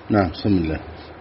نعم. بسم الله.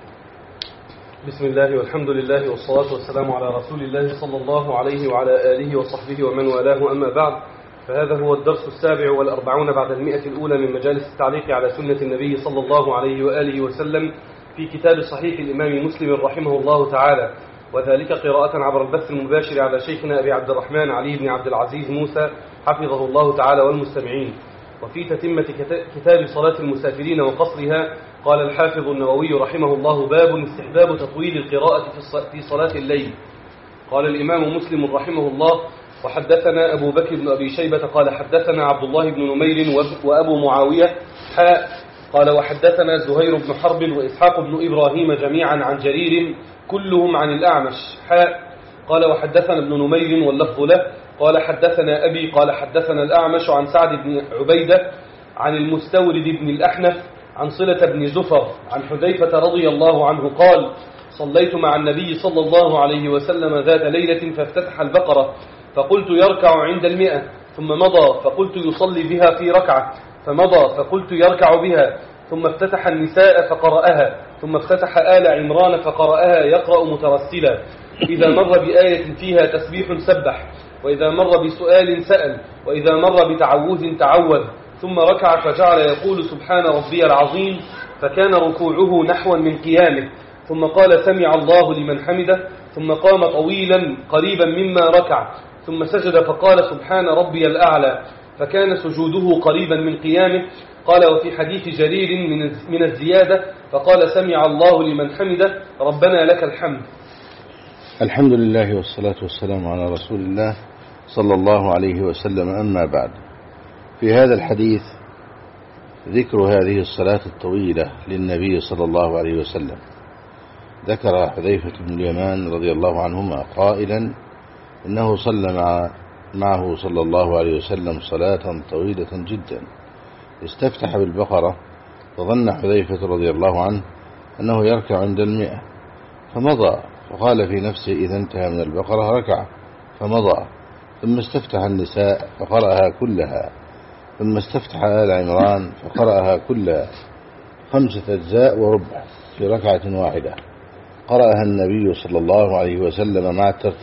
بسم الله والحمد لله والصلاة والسلام على رسول الله صلى الله عليه وعلى آله وصحبه ومن والاه، أما بعد، فهذا هو الدرس 47 بعد 100 الأولى من مجالس التعليق على سنة النبي صلى الله عليه وآله وسلم في كتاب صحيح الإمام مسلم رحمه الله تعالى، وذلك قراءة عبر البث المباشر على شيخنا أبي عبد الرحمن علي بن عبد العزيز موسى حفظه الله تعالى والمستمعين. وفي تتمة كتاب صلاة المسافرين وقصرها قال الحافظ النووي رحمه الله: باب استحباب تطويل القراءة في صلاة الليل. قال الإمام مسلم رحمه الله: وحدثنا أبو بكر بن أبي شيبة قال حدثنا عبد الله بن نمير وأبو معاوية قال وحدثنا زهير بن حرب وإسحاق بن إبراهيم جميعا عن جرير كلهم عن الأعمش قال وحدثنا ابن نمير واللفظ له قال حدثنا أبي قال حدثنا الأعمش عن سعد بن عبيدة عن المستورد بن الأحنف عن صلة بن زفر عن حذيفة رضي الله عنه قال: صليت مع النبي صلى الله عليه وسلم ذات ليلة فافتتح البقرة فقلت يركع عند 100 ثم مضى فقلت يصلي بها في ركعة فمضى فقلت يركع بها ثم افتتح النساء فقرأها ثم افتتح آل عمران فقرأها يقرأ مترسلا، إذا مر بآية فيها تسبيح سبح، وإذا مر بسؤال سأل، وإذا مر بتعوذ تعوذ، ثم ركع فجعل يقول سبحان ربي العظيم، فكان ركوعه نحوا من قيامه، ثم قال سمع الله لمن حمده، ثم قام طويلا قريبا مما ركع، ثم سجد فقال سبحان ربي الأعلى، فكان سجوده قريبا من قيامه. قال وفي حديث جرير من الزيادة فقال سمع الله لمن حمده ربنا لك الحمد. الحمد لله والصلاة والسلام على رسول الله صلى الله عليه وسلم، أما بعد. في هذا الحديث ذكر هذه الصلاة الطويلة للنبي صلى الله عليه وسلم. ذكر حذيفة بن اليمان رضي الله عنهما قائلا إنه صلى معه صلى الله عليه وسلم صلاة طويلة جدا، استفتح بالبقرة، فظن حذيفة رضي الله عنه أنه يركع عند 100 فمضى، فقال في نفسه إذا انتهى من البقرة ركع، فمضى، ثم استفتح النساء فقرأها كلها، ثم استفتح آل عمران فقرأها كلها 5 أجزاء وربع في ركعة واحدة. قرأها النبي صلى الله عليه وسلم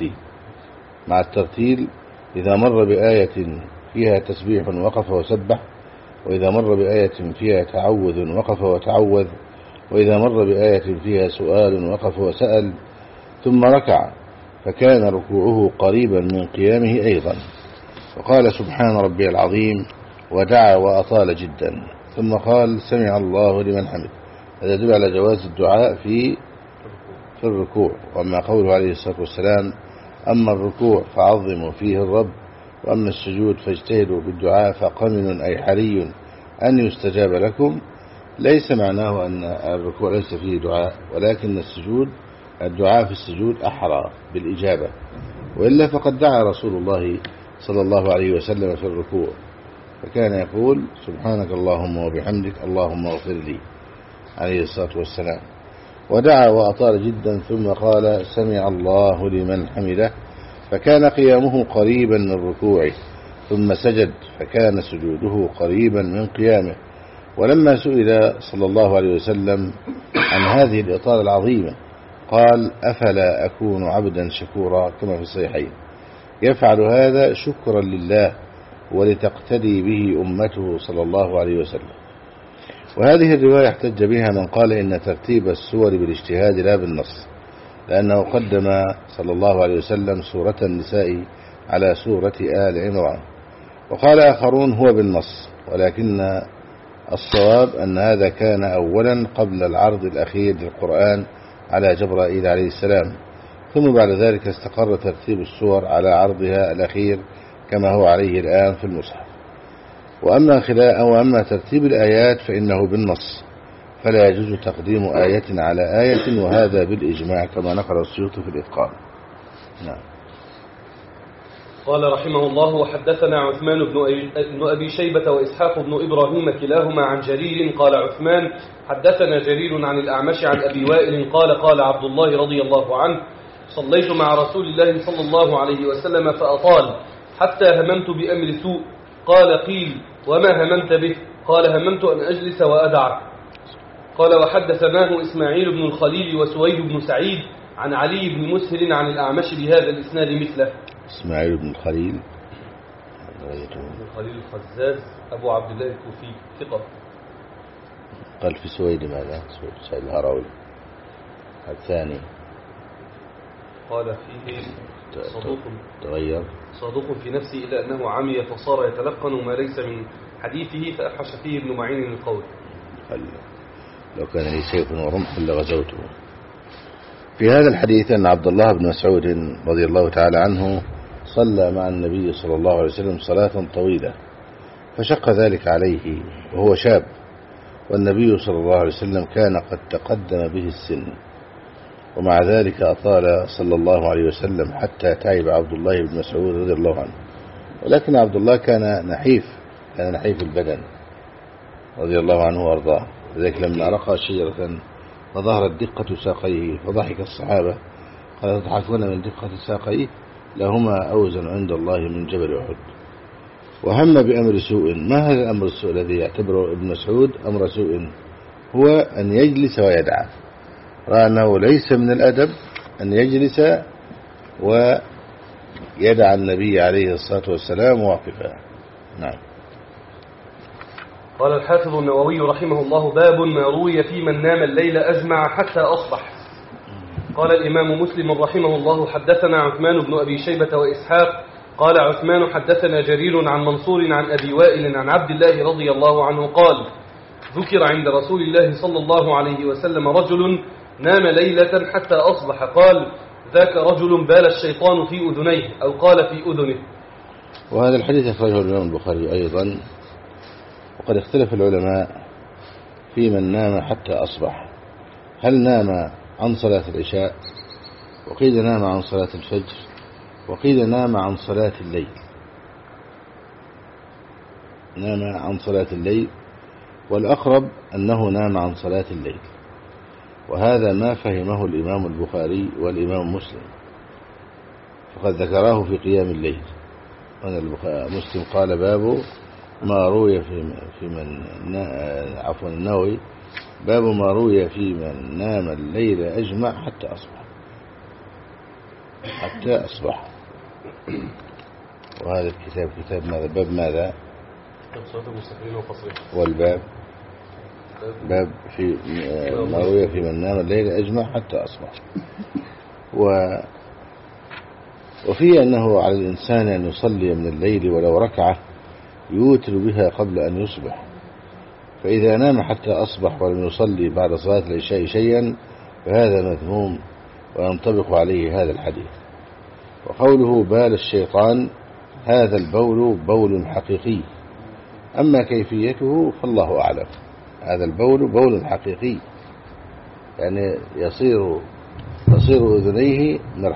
مع الترتيل إذا مر بآية فيها تسبيح وقف وسبح، وإذا مر بآية فيها تعوذ وقف وتعوذ، وإذا مر بآية فيها سؤال وقف وسأل، ثم ركع، فكان ركوعه قريبا من قيامه أيضا، وقال سبحان ربي العظيم، ودعا وأطال جدا، ثم قال سمع الله لمن حمد. هذا يدل على جواز الدعاء في الركوع. وأما قوله عليه الصلاة والسلام: أما الركوع فعظموا فيه الرب، وأما السجود فاجتهدوا بالدعاء فقمن أي حري أن يستجاب لكم، ليس معناه أن الركوع ليس فيه دعاء، ولكن الدعاء في السجود أحرى بالإجابة، وإلا فقد دعا رسول الله صلى الله عليه وسلم في الركوع، فكان يقول سبحانك اللهم وبحمدك اللهم اغفر لي عليه الصلاة والسلام. ودعا وأطال جدا، ثم قال سمع الله لمن حمده، فكان قيامه قريبا من ركوعه، ثم سجد، فكان سجوده قريبا من قيامه. ولما سئل صلى الله عليه وسلم عن هذه الإطالة العظيمة قال: أفلا أكون عبدا شكورا، كما في الصحيحين، يفعل هذا شكرا لله ولتقتدي به أمته صلى الله عليه وسلم. وهذه الرواية احتج بها من قال إن ترتيب السور بالاجتهاد لا بالنص، لأنه قدم صلى الله عليه وسلم سورة النساء على سورة آل عمران. وقال آخرون هو بالنص، ولكن الصواب أن هذا كان أولا قبل العرض الأخير للقرآن على جبرائيل عليه السلام، ثم بعد ذلك استقر ترتيب السور على عرضها الأخير كما هو عليه الآن في المصحف. وأما ترتيب الآيات فإنه بالنص، فلا يجوز تقديم آية على آية، وهذا بالإجماع كما نقل السيوطي في الإتقان. نعم. قال رحمه الله: وحدثنا عثمان بن أبي شيبة وإسحاق بن إبراهيم كلاهما عن جرير قال عثمان حدثنا جرير عن الأعمش عن أبي وائل قال قال عبد الله رضي الله عنه: صليت مع رسول الله صلى الله عليه وسلم فأطال حتى هممت بأمر سوء. قال: قيل: وما هممت به؟ قال: هممت أن أجلس وأدعك. قال وحدثناه إسماعيل بن الخليل وسويد بن سعيد عن علي بن مسهل عن الأعمش بهذا الإسناد مثله. إسماعيل بن الخليل بن الخليل الخزاز أبو عبد الله الكوفي ثقة. قال في سويد ماذا؟ سويد سعيد الهروي الثاني قال فيه صدوق تغير صادق في نفسه إلا أنه عمي فصار يتلقن ما ليس من حديثه فأفحش فيه ابن معين القول. لو كان لي سيف ورمح لغزوته. في هذا الحديث أن عبد الله بن مسعود رضي الله تعالى عنه صلى مع النبي صلى الله عليه وسلم صلاة طويلة فشق ذلك عليه وهو شاب، والنبي صلى الله عليه وسلم كان قد تقدم به السن، ومع ذلك أطال صلى الله عليه وسلم حتى تعب عبد الله بن مسعود رضي الله عنه. ولكن عبد الله كان نحيف البدن رضي الله عنه وارضاه، لذلك لما رقى شجرة فظهرت دقة ساقيه فضحك الصحابة قال تضحكون من دقة ساقيه لهما أوزن عند الله من جبل أحد. وهم بأمر سوء. ما هذا الأمر السوء الذي يعتبره ابن مسعود أمر سوء؟ هو أن يجلس ويدعى. رأى أنه ليس من الأدب أن يجلس ويدعى النبي عليه الصلاة والسلام واقفا. نعم. قال الحافظ النووي رحمه الله باب ما روي في من نام الليل أجمع حتى أصبح. قال الإمام مسلم رحمه الله حدثنا عثمان بن أبي شيبة وإسحاق قال عثمان حدثنا جرير عن منصور عن أبي وائل عن عبد الله رضي الله عنه قال ذكر عند رسول الله صلى الله عليه وسلم رجل نام ليلة حتى أصبح قال ذاك رجل بال الشيطان في أذنيه أو قال في أذنه. وهذا الحديث أخرجه الإمام البخاري أيضا. وقد اختلف العلماء في من نام حتى أصبح، هل نام عن صلاة العشاء، وقيل نام عن صلاة الفجر، وقيل نام عن صلاة الليل. نام عن صلاة الليل، والأقرب أنه نام عن صلاة الليل، وهذا ما فهمه الإمام البخاري والإمام مسلم، فقد ذكراه في قيام الليل. مسلم قال باب ما روي في من النووي باب ما روي في من نام الليل أجمع حتى أصبح. وهذا الكتاب كتاب ماذا؟ باب ماذا؟ والباب باب في ما روي في من نام الليل أجمع حتى أصبح. وفيه أنه على الإنسان أن يصلي من الليل ولو ركعة يوتر بها قبل أن يصبح، فإذا نام حتى أصبح ولم يصلي بعد صلاة العشاء شيئا فهذا مذموم وينطبق عليه هذا الحديث. وقوله بال الشيطان هذا البول بول حقيقي، أما كيفيته فالله أعلم. هذا البول بول حقيقي، يعني تصير أذنيه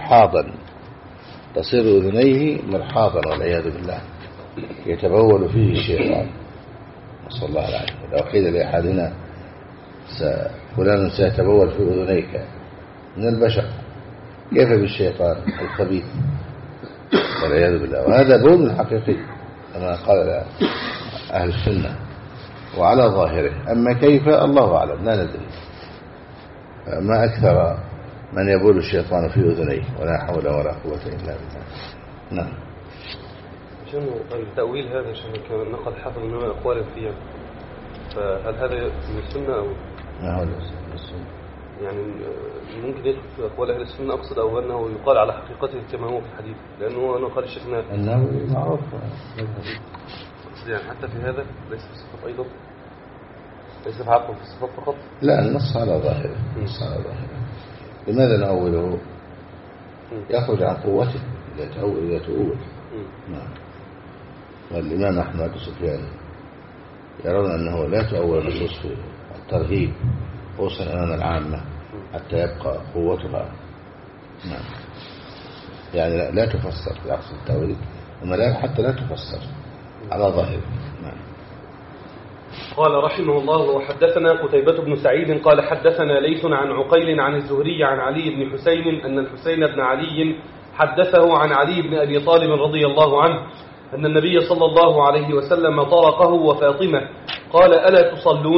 مرحاضا والعياذ بالله، يتبول فيه الشيطان، نسأل الله العافية. لو قيل لأحدنا فلان سيتبول في أذنيك من البشر كيف بالشيطان الخبيث والعياذ بالله. وهذا بول حقيقي كما قال أهل السنة وعلى ظاهره. أما كيف الله أعلم، لا ندري. ما أكثر من يبول الشيطان في أذنيه، ولا حول ولا قوة إلا بالله. نعم. عشان التأويل هذا عشان نقل حافظ إنما أقوالا فيها، فهل هذا من السنة أو ما هو السنة؟ يعني ممكن يدخل في أقوال أهل السنة أقصد، أو أنه يقال على حقيقته كما هو في الحديث، لأنه أنا قال الشيخنا أنه معروف يعني حتى في هذا ليس في الصفات أيضا، ليس في عقل في الصفات فقط. لا، النص على ظاهره. لماذا نأوله؟ يخرج عن قوته إذا تؤول. نعم. والإمام أحمد وسفيان يرون أنه لا تؤول النصوص في الترهيب خصوصا أمام العامة حتى يبقى قوتها. نعم. يعني لا تفسر في عكس التأويل، أما حتى لا تفسر على ظاهره. نعم. قال رحمه الله وحدثنا قتيبة بن سعيد قال حدثنا ليث عن عقيل عن الزهري عن علي بن حسين أن الحسين بن علي حدثه عن علي بن أبي طالب رضي الله عنه أن النبي صلى الله عليه وسلم طرقه وفاطمة قال ألا تصلون؟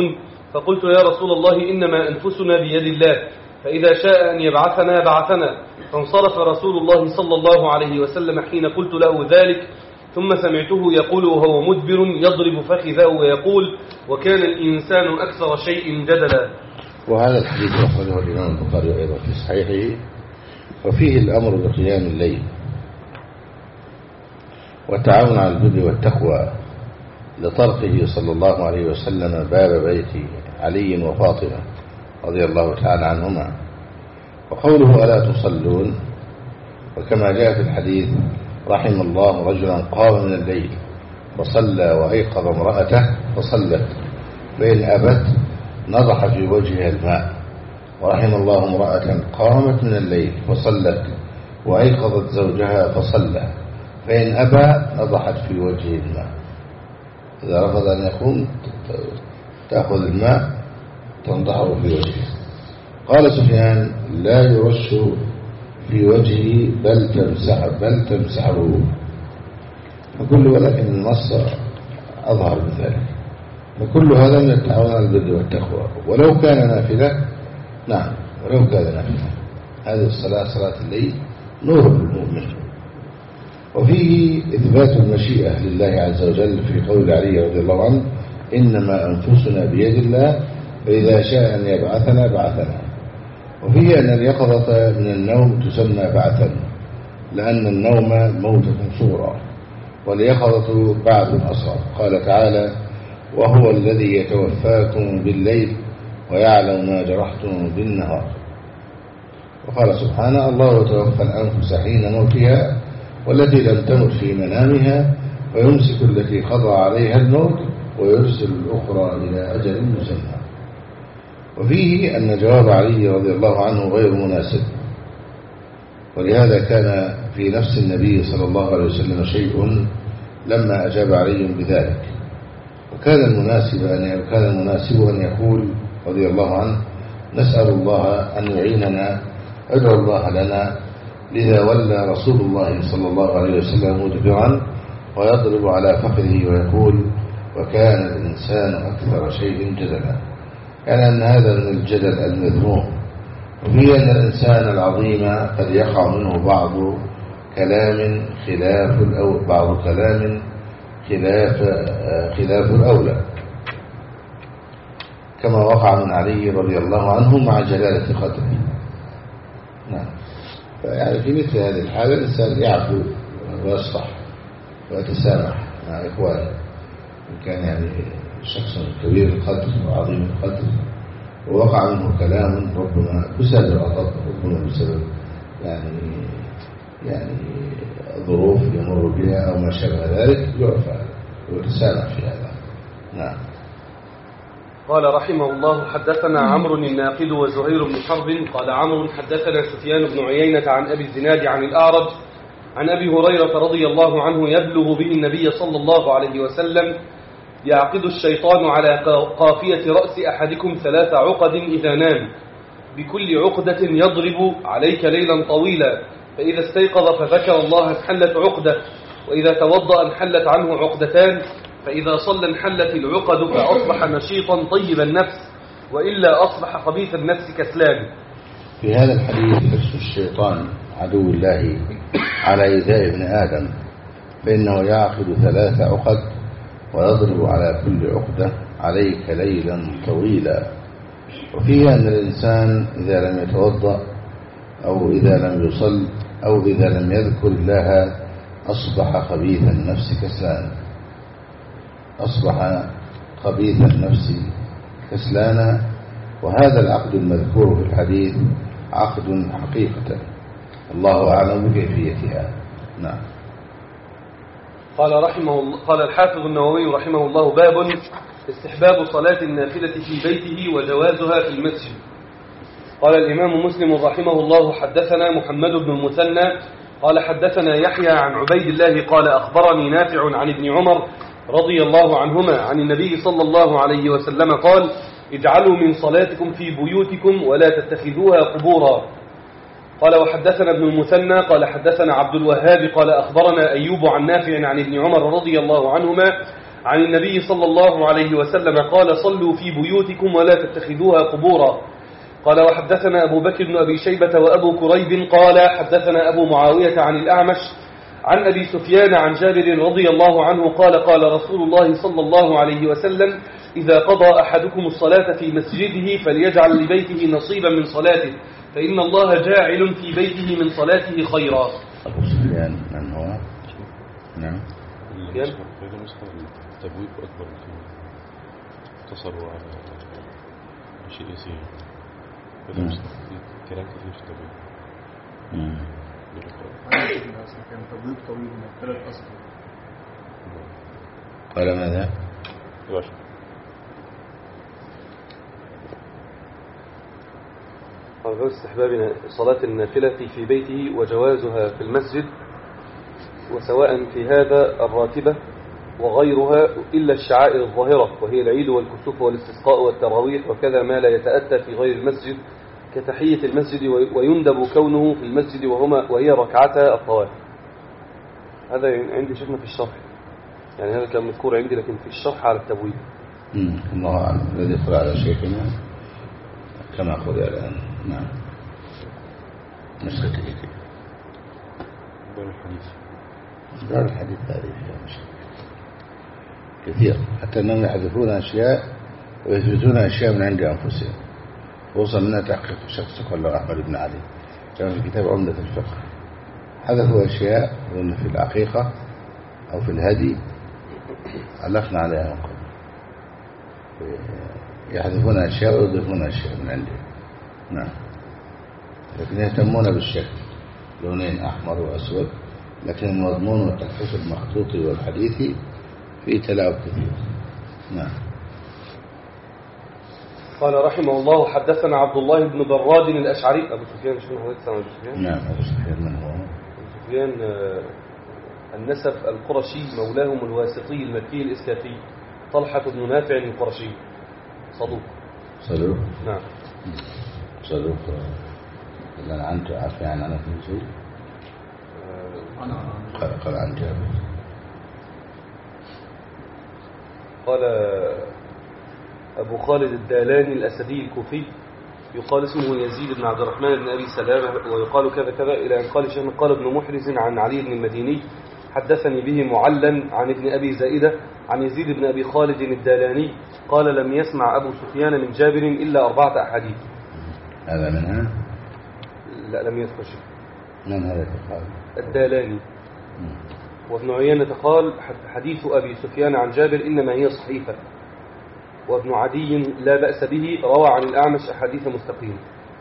فقلت يا رسول الله إنما أنفسنا بيد الله، فإذا شاء أن يبعثنا بعثنا. فانصرف رسول الله صلى الله عليه وسلم حين قلت له ذلك، ثم سمعته يقول وهو مدبر يضرب فخذه ويقول وكان الإنسان أكثر شيء جدلا. وهذا الحديث أخرجه الإمام البخاري أيضا في صحيحه، وفيه الأمر بقيام الليل والتعاون على البر والتقوى لطرقه صلى الله عليه وسلم باب بيت علي وفاطمة رضي الله تعالى عنهما. وقوله ألا تصلون، وكما جاء في الحديث رحم الله رجلا قام من الليل وصلى وأيقظ امرأته فصلت فإن أبت نضح في وجهها الماء، ورحم الله امرأة قامت من الليل فصلت وأيقظت زوجها فصلى فإن أبى نضحت في وجهه الماء. إذا رفض أن يقوم تأخذ الماء تنضحه في وجهه. قال سفيان لا يرش في وجهه بل تمسحه، ولكن النص أظهر من ذلك. فكل هذا من التعاون على البر والتقوى، ولو كان نافلة. نعم، ولو كان نافلة. هذه الصلاة صلاة الليل نور للمؤمن. وفيه إثبات المشيئة لله عز وجل في قول علي رضي الله عنه إنما أنفسنا بيد الله فإذا شاء أن يبعثنا بعثنا. وفيه أن اليقظة من النوم تسمى بعثا، لأن النوم موتة صغرى واليقظة بعث أصغر. قال تعالى وهو الذي يتوفاكم بالليل ويعلم ما جرحتم بالنهار. وقال سبحانه الله يتوفى الأنفس حين موتها والتي لم تمت في منامها ويمسك التي قضى عليها الموت ويرسل الأخرى إلى أجل مسمى. وفيه أن جواب علي رضي الله عنه غير مناسب، ولهذا كان في نفس النبي صلى الله عليه وسلم شيء لما أجاب علي بذلك. وكان المناسب أن يقول رضي الله عنه نسأل الله أن يعيننا ادعو الله لنا، لذا ولى رسول الله صلى الله عليه وسلم مدبرا ويضرب على فخذه ويقول وكان الإنسان أكثر شيء جدلا. يعني أن هذا من الجدل المذموم. وفي أن الإنسان العظيم قد يقع منه بعض كلام خلاف الأولى، كما وقع من علي رضي الله عنه مع جلالة قدره. نعم. فيعني في مثل هذه الحالة الإنسان يعفو ويصفح ويتسامح مع إخوانه، إن كان يعني شخص كبير القدر وعظيم القدر ووقع منه كلام ربما بسبب الغضب، ربما بسبب يعني ظروف يمر بها أو ما شابه ذلك، يعفى ويتسامح في هذا. نعم. قال رحمه الله حدثنا عمرو الناقد وزهير بن حرب قال عمرو حدثنا سفيان بن عيينة عن أبي الزناد عن الأعرج عن أبي هريرة رضي الله عنه يبلغ به النبي صلى الله عليه وسلم يعقد الشيطان على قافية رأس أحدكم 3 عقد إذا نام، بكل عقدة يضرب عليك ليلا طويلا، فإذا استيقظ فذكر الله انحلت عقدة، وإذا توضأ انحلت عنه عقدتان، فإذا صلى انحلت العقد فأصبح نشيطا طيب النفس، وإلا أصبح خبيث النفس كسلان. في هذا الحديث حرص الشيطان عدو الله على إيذاء ابن آدم، فإنه يعقد 3 عقد ويضرب على كل عقدة عليك ليلا طويلا. وفيه أن الإنسان إذا لم يتوضأ أو إذا لم يصل أو إذا لم يذكر الله أصبح خبيث النفس كسلان، أصبح خبيث النفس كسلانا. وهذا العقد المذكور في الحديث عقد حقيقة، الله أعلم بكيفيتها. نعم. قال الحافظ النووي رحمه الله باب استحباب صلاة النافلة في بيته وجوازها في المسجد. قال الإمام مسلم رحمه الله حدثنا محمد بن المثنى قال حدثنا يحيى عن عبيد الله قال أخبرني نافع عن ابن عمر رضي الله عنهما عن النبي صلى الله عليه وسلم قال اجعلوا من صلاتكم في بيوتكم ولا تتخذوها قبورا. قال وحدثنا ابن المثنى قال حدثنا عبد الوهاب قال أخبرنا أيوب عن نافع عن ابن عمر رضي الله عنهما عن النبي صلى الله عليه وسلم قال صلوا في بيوتكم ولا تتخذوها قبورا. قال وحدثنا أبو بكر بن أبي شيبة وأبو كريب قال حدثنا أبو معاوية عن الأعمش عن أبي سفيان عن جابر رضي الله عنه قال قال رسول الله صلى الله عليه وسلم إذا قضى أحدكم الصلاة في مسجده فليجعل لبيته نصيبا من صلاته فإن الله جاعل في بيته من صلاته خيرا. أبو سفيان من هو؟ نعم. التبويب أكبر من تصروا على شيء يسير. كلام كثير في التبويب. كان تبويب طويل من 3 أسطر. قال ماذا؟ قال استحباب صلاة النافلة في بيته وجوازها في المسجد وسواء في هذا الراتبة وغيرها إلا الشعائر الظاهرة وهي العيد والكسوف والاستسقاء والتراويح وكذا ما لا يتأتى في غير المسجد كتحية المسجد ويندب كونه في المسجد وهي ركعتا الطواف. هذا عندي شفنا في الشرح يعني هذا كان مذكور عندي لكن في الشرح على التبويب. الله أعلم الذي يدخل على شيخنا كما قل الآن. نعم. نسخة كثير دار الحديث هذه فيها مشكلة كثير حتى أنهم يحذفون أشياء ويثبتون أشياء من عند أنفسهم وصل منها تحقيق شخص قال له أحمد بن علي كان في كتاب عمدة الفقه حذفوا أشياء وأن في العقيقة أو في الهدي علقنا عليها من قبل يحذفون أشياء ويضيفون أشياء من عندهم. نعم. لكن يهتمون بالشكل لونين أحمر وأسود لكن المضمون والتحقيق المخطوط والحديثي فيه تلاعب كثير. نعم. قال رحمه الله حدثنا عبد الله بن براد الأشعري. أبو سفيان شنو هو اسمه أبو سفيان؟ نعم أبو سفيان من هو؟ أبو سفيان النسب القرشي مولاهم الواسطي المكي الإسكافي طلحة بن نافع القرشي صدوق. نعم صدوق. إذا عنت عافية عن أنا في شيء قال عن جابر قال أبو خالد الدالاني الأسدي الكوفي يقال اسمه يزيد بن عبد الرحمن بن أبي سلامة ويقال كذا كذا إلى أن قال شيخ قال ابن محرز عن علي بن المديني حدثني به معلا عن ابن أبي زائدة عن يزيد بن أبي خالد الدالاني قال لم يسمع أبو سفيان من جابر إلا 4 أحاديث. هذا منها؟ لا لم يذكر شيء. من هذا قال؟ الدالاني. وابن عيينة قال حديث أبي سفيان عن جابر إنما هي صحيفة. وابن عدي لا بأس به روى عن الأعمش أحاديث مستقيمة.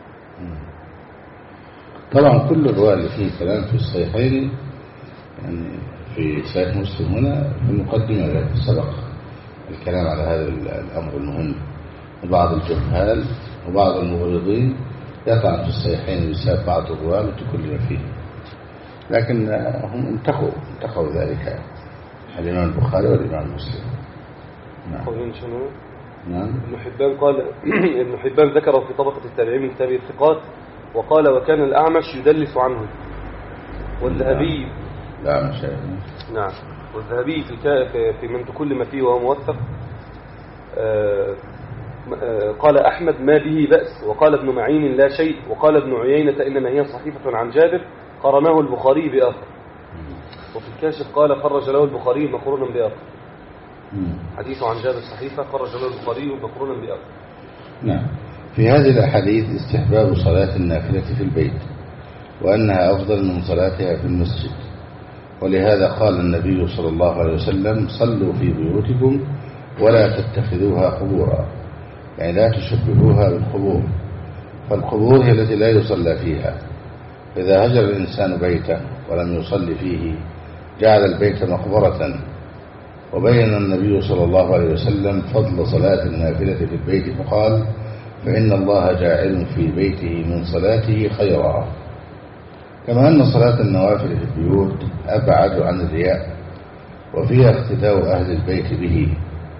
طبعا كل الرواية اللي فيه كلام في الصحيحين يعني في صحيح مسلم هنا في المقدمة سبق الكلام على هذا الأمر المهم. وبعض الجهال وبعض المغرضين يطعن في الصحيحين ويساب بعض الرواة وتكلم فيه لكن هم انتقوا ذلك الإمام البخاري والإمام مسلم. نعم. ابن حبان قال ابن حبان ذكره في طبقة التابعين من تابع الثقات وقال وكان الأعمش يدلس عنه والذهبي نعم. نعم. والذهبي في من تكلم فيه وهو موثق قال أحمد ما به بأس وقال ابن معين لا شيء وقال ابن عيينة إنما هي صحيفة عن جابر قرناه البخاري بآخر وفي الكاشف قال خرج له البخاري مقرونا بآخر. حديث عن جابر صحيفة خرج له البخاري مقرونا بآخر. نعم. في هذه الأحاديث استحباب صلاة النافلة في البيت وأنها أفضل من صلاتها في المسجد ولهذا قال النبي صلى الله عليه وسلم صلوا في بيوتكم ولا تتخذوها قبورا يعني لا تشبهوها بالقبور فالقبور هي التي لا يصلى فيها فإذا هجر الإنسان بيتا ولم يصلي فيه جعل البيت مقبرة. وبين النبي صلى الله عليه وسلم فضل صلاة النافلة في البيت فقال فإن الله جاعل في بيته من صلاته خيرا كما أن صلاة النوافل في البيوت أبعد عن الرياء وفيها اقتداء أهل البيت به.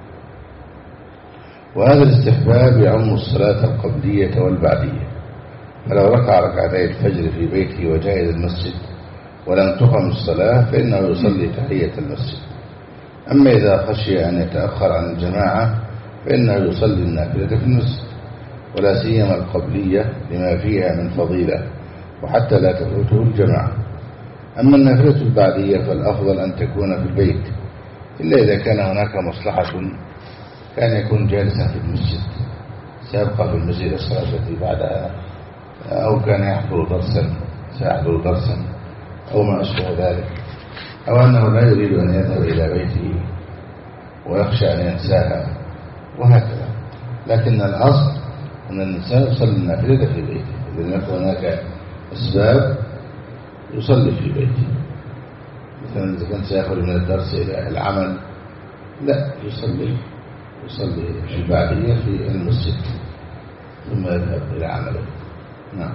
وهذا الاستحباب يعم الصلاة القبلية والبعدية فلو ركع ركعتي الفجر في بيته وجاء إلى المسجد ولم تقم الصلاة فإنه يصلي تحية المسجد أما إذا خشي أن يتأخر عن الجماعة فإنه يصلي النافلة في المسجد، ولا سيما القبلية لما فيها من فضيلة وحتى لا تفوته الجماعة. أما النافلة البعدية فالأفضل أن تكون في البيت، إلا إذا كان هناك مصلحة كان يكون جالسا في المسجد سيبقى في المسجد الصلاة التي بعدها، أو كان يحضر درسا سيحضر درسا أو ما أشبه ذلك، أو أنه لا يريد أن يذهب إلى بيته ويخشى أن ينساها وهكذا. لكن الأصل أن الإنسان يصلي النافلة في بيته، إذا لم يكن هناك أسباب يصلي في بيته. مثلا إذا كان سيخرج من الدرس إلى العمل لا يصلي البعدية في المسجد ثم يذهب إلى عمله. نعم.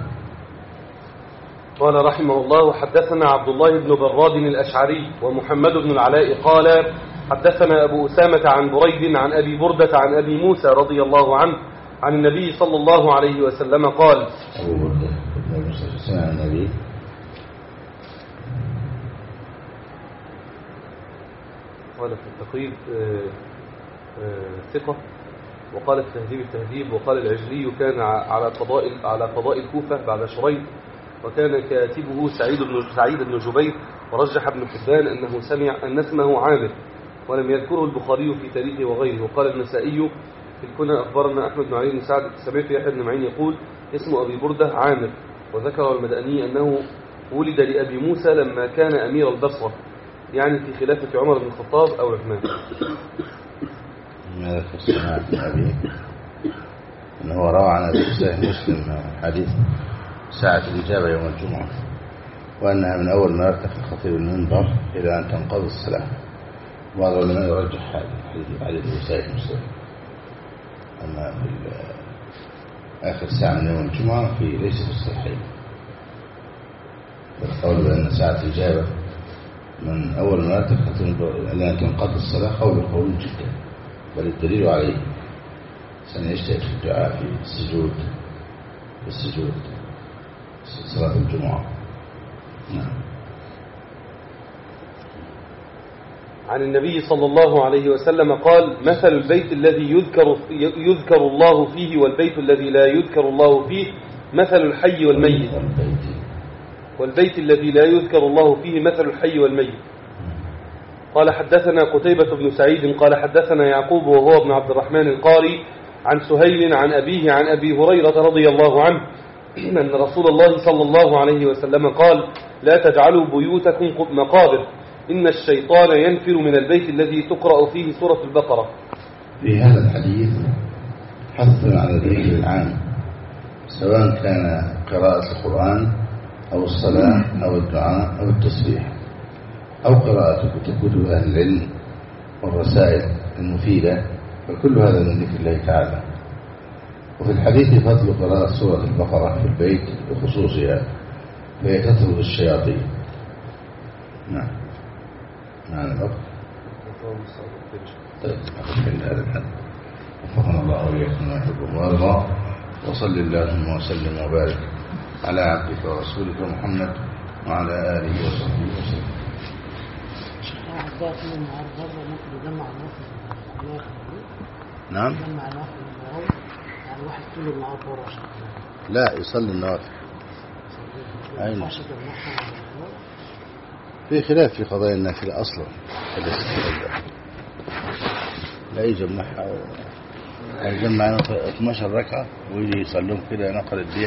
قال رحمه الله: حدثنا عبد الله بن براد الأشعري ومحمد بن العلاء قال حدثنا أبو أسامة عن بريد عن أبي بردة عن أبي موسى رضي الله عنه عن النبي صلى الله عليه وسلم قال. أبو بردة سمع النبي قال في التقريب ثقة، وقال في تهذيب التهذيب، وقال العجلي كان على قضاء الكوفة بعد شريح، وكان كاتبه سعيد بن جبير، ورجح ابن حبان أنه سمع أن اسمه عامر، ولم يذكره البخاري في تاريخه وغيره. وقال النسائي في الكنى أخبرنا أحمد بن علي بن سعد سمعت يحيى بن معين يقول اسم أبي بردة عامر. وذكر المدني أنه ولد لأبي موسى لما كان أمير البصرة، يعني في خلافة عمر بن الخطاب أو عثمان. ماذا في السماع بن أبي أنه روى عن أبي صحيح مسلم حديث ساعة الإجابة يوم الجمعة، وأنها من أول ما يرتفع خطيب المنبر إلى أن تنقضي الصلاة. بعض العلماء يرجح هذا الحديث صحيح مسلم، أما في آخر ساعة من يوم الجمعة ليس في الصحيحين. فالقول بأن ساعة الإجابة من أول ما يرتفع خطيب المنبر إلى أن تنقضي الصلاة قول جدا، بل الدليل عليه سنجتهد في الدعاء في السجود صلاة الجمعة. نعم. عن النبي صلى الله عليه وسلم قال: مثل البيت الذي يذكر الله فيه والبيت الذي لا يذكر الله فيه مثل الحي والميت. والبيت الذي لا يذكر الله فيه مثل الحي والميت. قال حدثنا قتيبة بن سعيد قال حدثنا يعقوب وهو ابن عبد الرحمن القاري عن سهيل عن أبيه عن أبي هريرة رضي الله عنه أن رسول الله صلى الله عليه وسلم قال: لا تجعلوا بيوتكم مقابر، إن الشيطان ينفر من البيت الذي تقرأ فيه سورة البقرة. في هذا الحديث حث على الذكر العام، سواء كان قراءة القرآن أو الصلاة أو الدعاء أو التسبيح أو قراءة كتب أهل العلم والرسائل المفيدة، فكل هذا من ذكر الله تعالى. وفي الحديث فضل قراءة سورة البقرة في البيت بخصوصها، فهي تطرد الشياطين. نعم. معنى الوقت. طيب أخذ هذا الحد. وفقنا الله وإياكم ما يحب ويرضى، وصل اللهم وسلم وبارك على عبدك ورسولك محمد وعلى آله وصحبه وسلم. نعم. لا يصلي النوافل. أين في خلاف في قضايا النافلة أصلا، لا يجمعها يجمع 12 ركعة ويجي يصلون كده نقل الدية.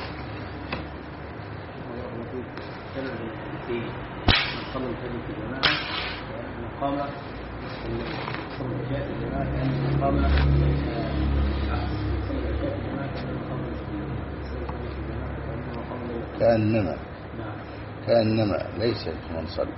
كأنما ليس كمن صلى.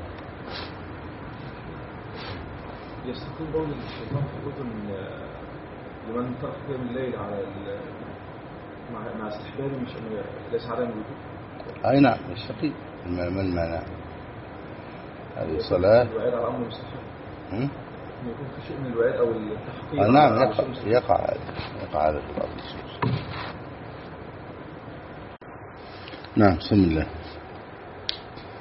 يستقيم قول الشيطان في لمن ترك قيام الليل على مع استحبابه مش ليس على الوجوب. أي نعم يستقيم. ما المعنى؟ هذه صلاة الوعيد على أمر مستحب. يكون في شيء من الوعيد أو التحقيق. نعم يقع هذا في بعض النصوص. نعم. بسم الله.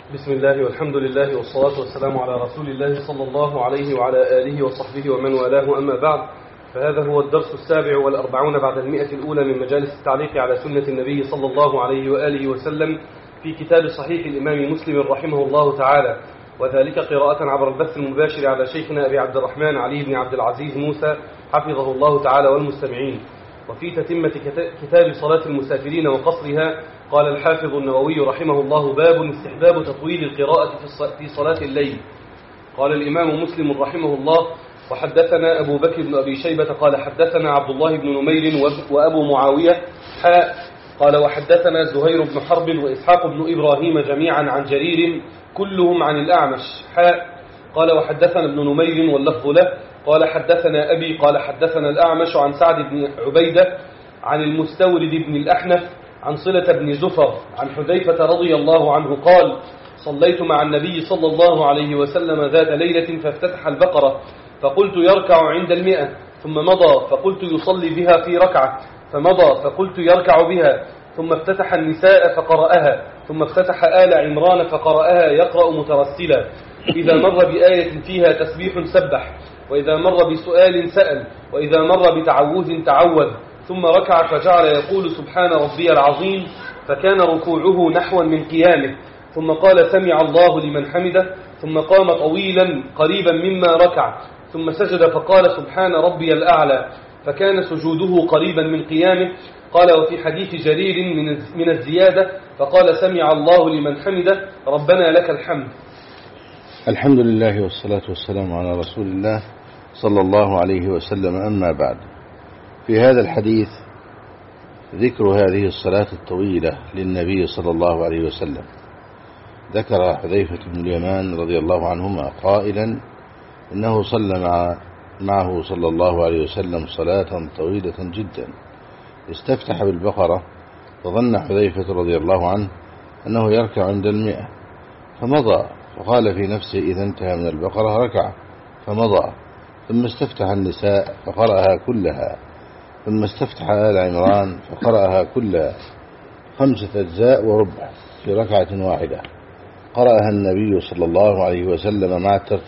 بسم الله والحمد لله والصلاة والسلام على رسول الله صلى الله عليه وعلى آله وصحبه ومن والاه، أما بعد، فهذا هو الدرس 47 بعد 100 الأولى من مجالس التعليق على سنة النبي صلى الله عليه وآله وسلم في كتاب صحيح الإمام مسلم رحمه الله تعالى، وذلك قراءة عبر البث المباشر على شيخنا أبي عبد الرحمن علي بن عبد العزيز موسى حفظه الله تعالى والمستمعين. وفي تتمة كتاب صلاة المسافرين وقصرها قال الحافظ النووي رحمه الله: باب استحباب تطويل القراءة في صلاة الليل. قال الإمام مسلم رحمه الله: وحدثنا أبو بكر بن أبي شيبة قال حدثنا عبد الله بن نمير وأبو معاوية قال وحدثنا زهير بن حرب وإسحاق بن إبراهيم جميعا عن جرير كلهم عن الأعمش قال وحدثنا ابن نمير واللفظ له قال حدثنا أبي قال حدثنا الأعمش عن سعد بن عبيدة عن المستورد بن الأحنف عن صلة بن زفر عن حذيفة رضي الله عنه قال: صليت مع النبي صلى الله عليه وسلم ذات ليلة فافتتح البقرة فقلت يركع عند 100 ثم مضى فقلت يصلي بها في ركعة فمضى فقلت يركع بها ثم افتتح النساء فقرأها ثم افتتح آل عمران فقرأها يقرأ مترسلا، إذا مر بآية فيها تسبيح سبح، وإذا مر بسؤال سأل، وإذا مر بتعوذ تعوذ، ثم ركع فجعل يقول سبحان ربي العظيم، فكان ركوعه نحوا من قيامه، ثم قال سمع الله لمن حمده، ثم قام طويلا قريبا مما ركع، ثم سجد فقال سبحان ربي الأعلى، فكان سجوده قريبا من قيامه. قال وفي حديث جرير من الزيادة فقال سمع الله لمن حمده ربنا لك الحمد. الحمد لله والصلاة والسلام على رسول الله صلى الله عليه وسلم، أما بعد. في هذا الحديث ذكر هذه الصلاة الطويلة للنبي صلى الله عليه وسلم. ذكر حذيفة بن اليمان رضي الله عنهما قائلا: إنه صلى معه صلى الله عليه وسلم صلاة طويلة جدا، استفتح بالبقرة، فظن حذيفة رضي الله عنه أنه يركع عند 100 فمضى، فقال في نفسه إذا انتهى من البقرة ركع فمضى، ثم استفتح النساء فقرأها كلها، ثم استفتح آل عمران فقرأها كلها 5 أجزاء وربع في ركعة واحدة. قرأها النبي صلى الله عليه وسلم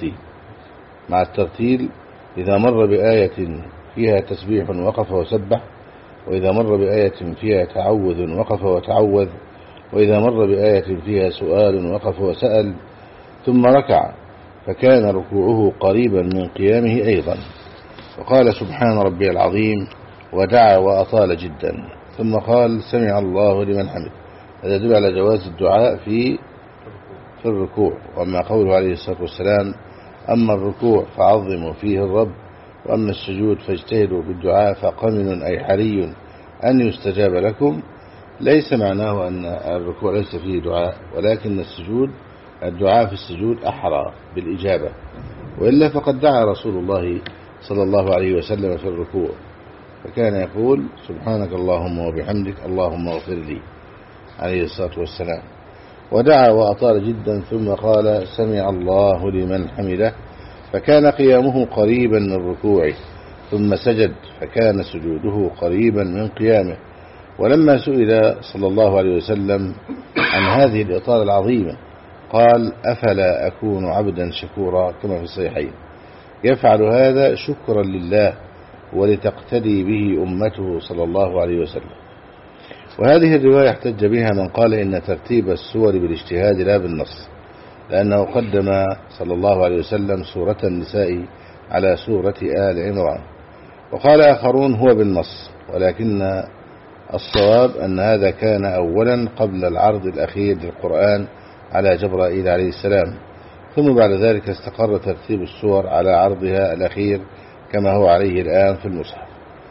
مع الترتيل إذا مر بآية فيها تسبيح وقف وسبح، وإذا مر بآية فيها تعوذ وقف وتعوذ، وإذا مر بآية فيها سؤال وقف وسأل، ثم ركع، فكان ركوعه قريبا من قيامه أيضا، وقال سبحان ربي العظيم، ودعا وأطال جدا، ثم قال سمع الله لمن حمد. هذا يدل على جواز الدعاء في الركوع. وأما قوله عليه الصلاة والسلام: أما الركوع فعظموا فيه الرب، وأما السجود فاجتهدوا بالدعاء فقمن أي حري أن يستجاب لكم، ليس معناه أن الركوع ليس فيه دعاء، ولكن الدعاء في السجود أحرى بالإجابة، وإلا فقد دعا رسول الله صلى الله عليه وسلم في الركوع، فكان يقول سبحانك اللهم وبحمدك اللهم اغفر لي عليه الصلاة والسلام. ودعا وأطال جدا، ثم قال سمع الله لمن حمده، فكان قيامه قريبا من ركوعه، ثم سجد، فكان سجوده قريبا من قيامه. ولما سئل صلى الله عليه وسلم عن هذه الإطالة العظيمة قال: أفلا أكون عبدا شكورا، كما في الصحيحين، يفعل هذا شكرا لله ولتقتدي به أمته صلى الله عليه وسلم. وهذه الرواية احتج بها من قال إن ترتيب السور بالاجتهاد لا بالنص، لأنه قدم صلى الله عليه وسلم سورة النساء على سورة آل عمران. وقال آخرون هو بالنص، ولكن الصواب أن هذا كان أولا قبل العرض الأخير للقرآن على جبرائيل عليه السلام، ثم بعد ذلك استقر ترتيب السور على عرضها الأخير كما هو عليه الآن في المصحف.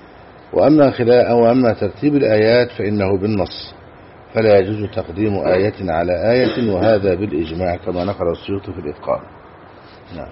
وأما ترتيب الآيات فإنه بالنص، فلا يجوز تقديم آية على آية، وهذا بالإجماع كما نقل السيوطي في الإتقان. نعم.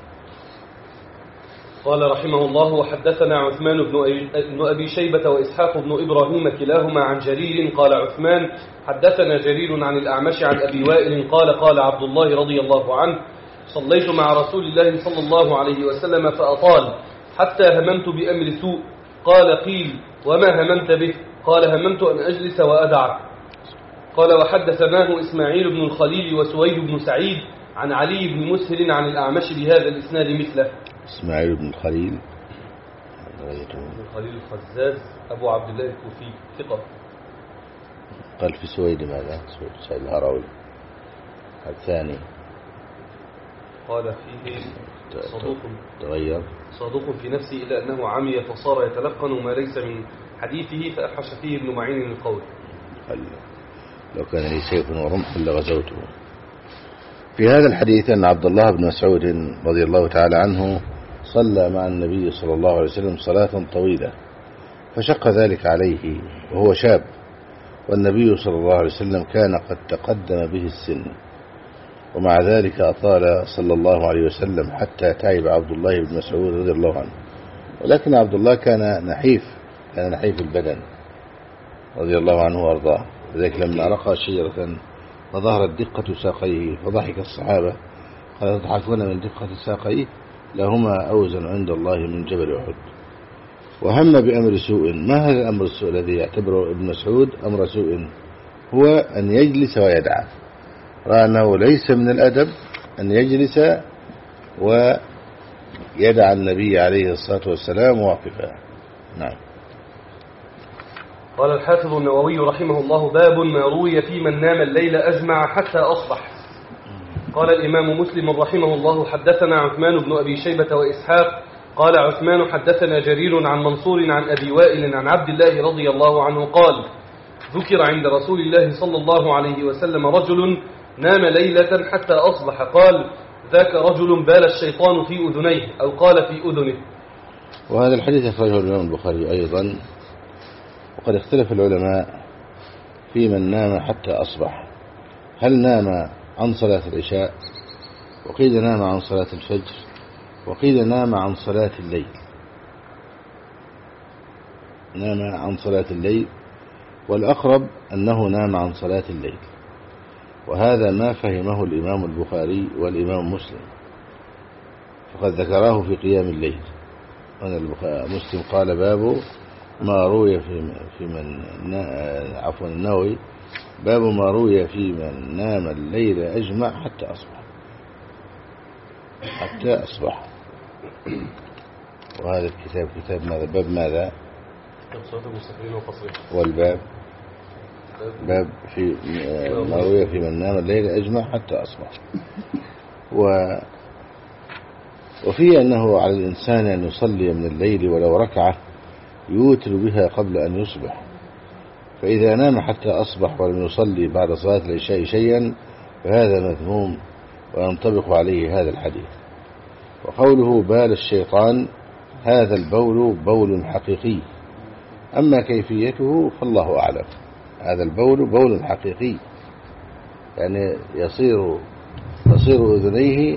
قال رحمه الله: وحدثنا عثمان بن أبي شيبة وإسحاق بن إبراهيم كلاهما عن جرير قال عثمان حدثنا جرير عن الأعمش عن أبي وائل قال عبد الله رضي الله عنه: صليت مع رسول الله صلى الله عليه وسلم فأطال حتى هممت بأمر سوء. قال: قيل: وما هممت به؟ قال: هممت أن أجلس وأدعك. قال وحدثناه إسماعيل بن الخليل وسويد بن سعيد عن علي بن مسهل عن الأعمش بهذا الإسناد مثله. إسماعيل بن الخليل بن الخليل الخزاز أبو عبد الله الكوفي ثقة. قال في سويد ماذا؟ سويد الهروي الثاني قال فيه صدوق تغير صادق في نفسه إلا أنه عمي فصار يتلقن ما ليس من حديثه فأحش فيه ابن معين القول. لو كان لي سيف ورمح لغزوته. في هذا الحديث أن عبد الله بن مسعود رضي الله تعالى عنه صلى مع النبي صلى الله عليه وسلم صلاة طويلة فشق ذلك عليه وهو شاب، والنبي صلى الله عليه وسلم كان قد تقدم به السن، ومع ذلك أطال صلى الله عليه وسلم حتى تعب عبد الله بن مسعود رضي الله عنه. ولكن عبد الله كان نحيف البدن رضي الله عنه وارضاه، لذلك لما رقى شجرة فظهرت دقة ساقيه فضحك الصحابة قال تضحكون من دقة ساقيه لهما أوزن عند الله من جبل أحد. وهم بأمر سوء. ما هذا الأمر السوء الذي يعتبره ابن مسعود أمر سوء؟ هو أن يجلس ويدعى، رأى أنه ليس من الأدب أن يجلس ويدعى النبي عليه الصلاة والسلام واقفا. نعم. قال الحافظ النووي رحمه الله باب ما روي في من نام الليل أجمع حتى أصبح. قال الإمام مسلم رحمه الله حدثنا عثمان بن أبي شيبة وإسحاق قال عثمان حدثنا جرير عن منصور عن أبي وائل عن عبد الله رضي الله عنه قال ذكر عند رسول الله صلى الله عليه وسلم رجل نام ليلة حتى أصبح قال ذاك رجل بال الشيطان في أذنيه أو قال في أذنه. وهذا الحديث أخرجه الإمام البخاري أيضا. وقد اختلف العلماء في من نام حتى أصبح، هل نام عن صلاة العشاء، وقيل نام عن صلاة الفجر، وقيل نام عن صلاة الليل. نام عن صلاة الليل، والأقرب أنه نام عن صلاة الليل، وهذا ما فهمه الإمام البخاري والإمام مسلم، فقد ذكراه في قيام الليل. مسلم قال باب ما روي في من النووي باب ما روي في من نام الليل أجمع حتى أصبح. وهذا الكتاب كتاب ماذا؟ باب ماذا؟ والباب باب في ما روي في من نام الليل أجمع حتى أصبح. وفيه أنه على الإنسان أن يصلي من الليل ولو ركعة يوتر بها قبل أن يصبح، فإذا نام حتى أصبح ولم يصلي بعد صلاة العشاء شيئا فهذا مذموم وينطبق عليه هذا الحديث. وقوله بال الشيطان هذا البول بول حقيقي، أما كيفيته فالله أعلم. هذا البول بول حقيقي، يعني يصير أذنيه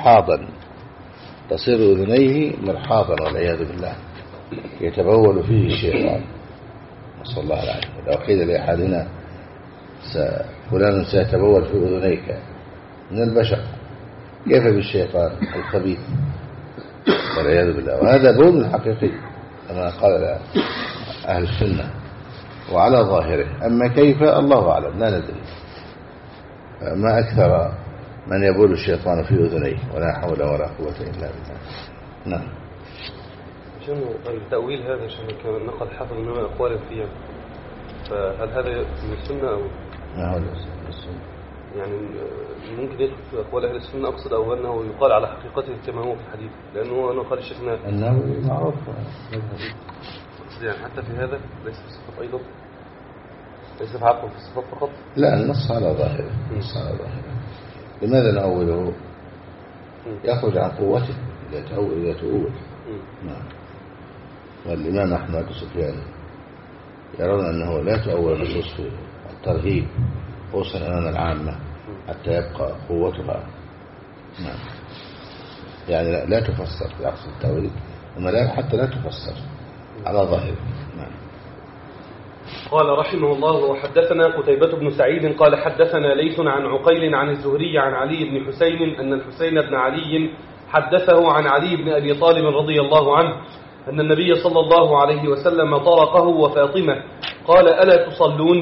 مرحاضا والعياذ بالله، يتبول فيه الشيطان، نسأل الله العافية. لو قيل لأحدنا فلان سيتبول في أذنيك من البشر كيف بالشيطان الخبيث والعياذ بالله. وهذا بول حقيقي كما قال أهل السنة وعلى ظاهره. أما كيف الله أعلم، لا ندري. ما أكثر من يبول الشيطان في أذنيه، ولا حول ولا قوة إلا بالله. نعم. عشان التأويل هذا عشان نقل حافظ منه أقوالا فيها، فهل هذا من السنة أو ما هو السنة؟ يعني ممكن يدخل في أقوال أهل السنة أقصد، أو أنه يقال على حقيقته كما هو في الحديث، لأنه أنا قال الشيخنا أنه معروف يعني حتى في هذا ليس في الصفات أيضا، ليس في عقل في الصفات فقط. لا، النص على ظاهره. لماذا نأوله؟ يخرج عن قوته إذا تؤول. نعم. والإمام أحمد وسفيان يرون أنه لا تؤول نصوص في الترهيب خصوصا أمام العامة حتى يبقى قوتها. نعم. يعني لا تفسر في عكس التأويل، أما لا حتى لا تفسر على ظاهره. نعم. قال رحمه الله وحدثنا قتيبة بن سعيد قال حدثنا ليث عن عقيل عن الزهري عن علي بن حسين أن الحسين بن علي حدثه عن علي بن أبي طالب رضي الله عنه أن النبي صلى الله عليه وسلم طرقه وفاطمة قال ألا تصلون؟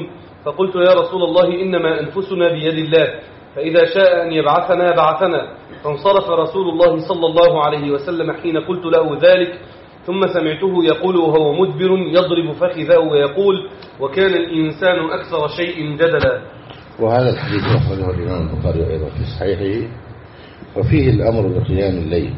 فقلت يا رسول الله إنما أنفسنا بيد الله، فإذا شاء أن يبعثنا بعثنا. فانصرف رسول الله صلى الله عليه وسلم حين قلت له ذلك، ثم سمعته يقول وهو مدبر يضرب فخذه ويقول وكان الإنسان أكثر شيء جدلا. وهذا الحديث أخرجه الإمام البخاري أيضا في صحيحه، وفيه الأمر بقيام الليل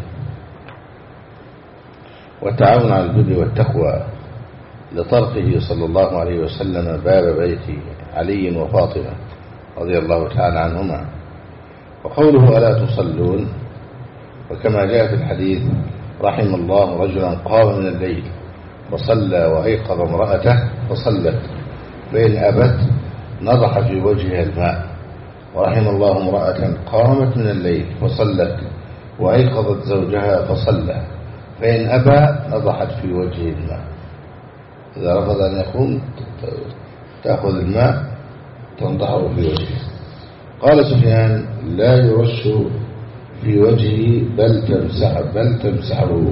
والتعاون على البر والتقوى لطرقه صلى الله عليه وسلم باب بيت علي وفاطمة رضي الله تعالى عنهما. وقوله ألا تصلون، وكما جاء في الحديث رحم الله رجلا قام من الليل وصلى وأيقظ امرأته فصلت فإن أبت نضح في وجهها الماء، ورحم الله امرأة قامت من الليل فصلت وأيقظت زوجها فصلى فإن أبى نضحت في وجهه الماء. إذا رفض أن يقوم تأخذ الماء تنضحه في وجهه. قال سفيان لا يرش في وجهه بل تمسحه،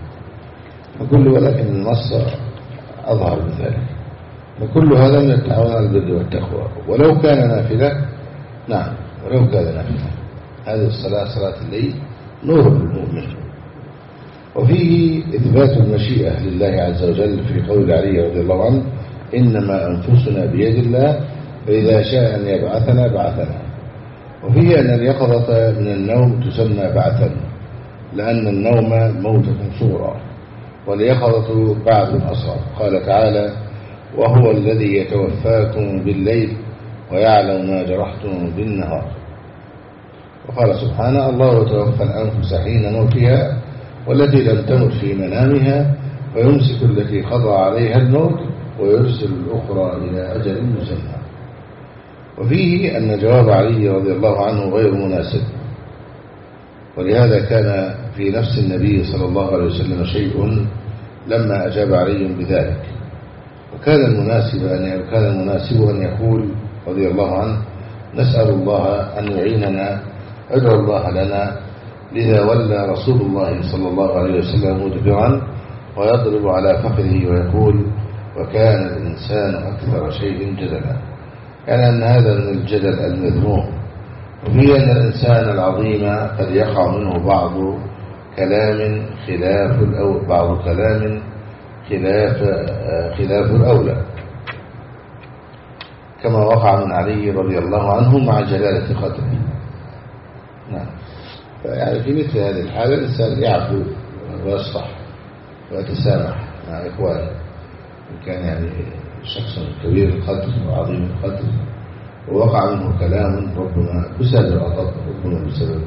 ولكن النص أظهر من ذلك. فكل هذا من التعاون على البر والتقوى، ولو كان نافلة. نعم، ولو كان نافلة. هذه الصلاة صلاة الليل نور للمؤمن. وفيه إثبات المشيئة لله عز وجل في قول علي رضي الله عنه إنما أنفسنا بيد الله فإذا شاء أن يبعثنا بعثنا. وفيه أن اليقظة من النوم تسمى بعثا، لأن النوم موتة صغرى واليقظة بعث أصغر. قال تعالى وهو الذي يتوفاكم بالليل ويعلم ما جرحتم بالنهار. وقال سبحانه الله يتوفى الأنفس حين موتها والتي لم تمت في منامها ويمسك التي قضى عليها الموت ويرسل الأخرى إلى أجل مسمى. وفيه أن جواب علي رضي الله عنه غير مناسب، ولهذا كان في نفس النبي صلى الله عليه وسلم شيء لما أجاب علي بذلك. وكان المناسب أن يقول رضي الله عنه نسأل الله أن يعيننا، ادعو الله لنا. لذا ولى رسول الله صلى الله عليه وسلم مدبرا ويضرب على فخذه ويقول وكان الإنسان أكثر شيء جدلا، يعني أن هذا من الجدل المذموم. وفي أن الإنسان العظيم قد يقع منه بعض كلام خلاف الأولى، كما وقع من علي رضي الله عنه مع جلالة قدره. نعم. يعني في مثل هذه الحالة الإنسان يعفو ويصفح ويتسامح مع إخوانه، إن كان يعني شخص كبير القدر وعظيم القدر ووقع منه كلام ربما بسبب الغضب، ربما بسبب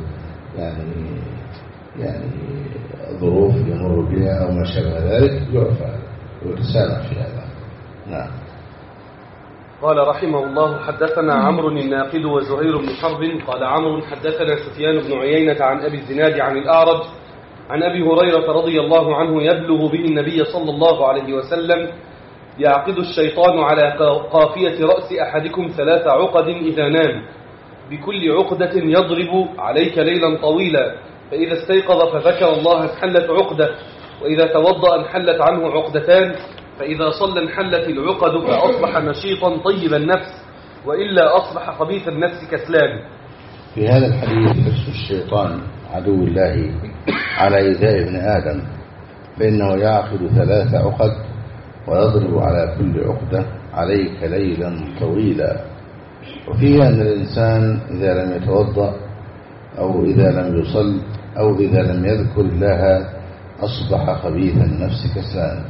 يعني ظروف يمر بها أو ما شابه ذلك، يعفى ويتسامح في هذا. نعم. قال رحمه الله حدثنا عمرو الناقد وزهير بن حرب. قال عمرو حدثنا سفيان بن عيينة عن أبي الزناد عن الأعرج عن أبي هريرة رضي الله عنه يبلغ به النبي صلى الله عليه وسلم يعقد الشيطان على قافية رأس أحدكم 3 عقد إذا نام، بكل عقدة يضرب عليك ليلا طويلا، فإذا استيقظ فذكر الله انحلت عقدة، وإذا توضأ انحلت عنه عقدتان، فإذا صلى انحلت العقد فأصبح نشيطا طيب النفس، وإلا أصبح خبيث النفس كسلان. في هذا الحديث حرص الشيطان عدو الله على إيذاء ابن آدم، فإنه يعقد 3 عقد ويضرب على كل عقدة عليك ليلا طويلا. وفيه أن الإنسان إذا لم يتوضأ أو إذا لم يصل أو إذا لم يذكر الله أصبح خبيث النفس كسلان،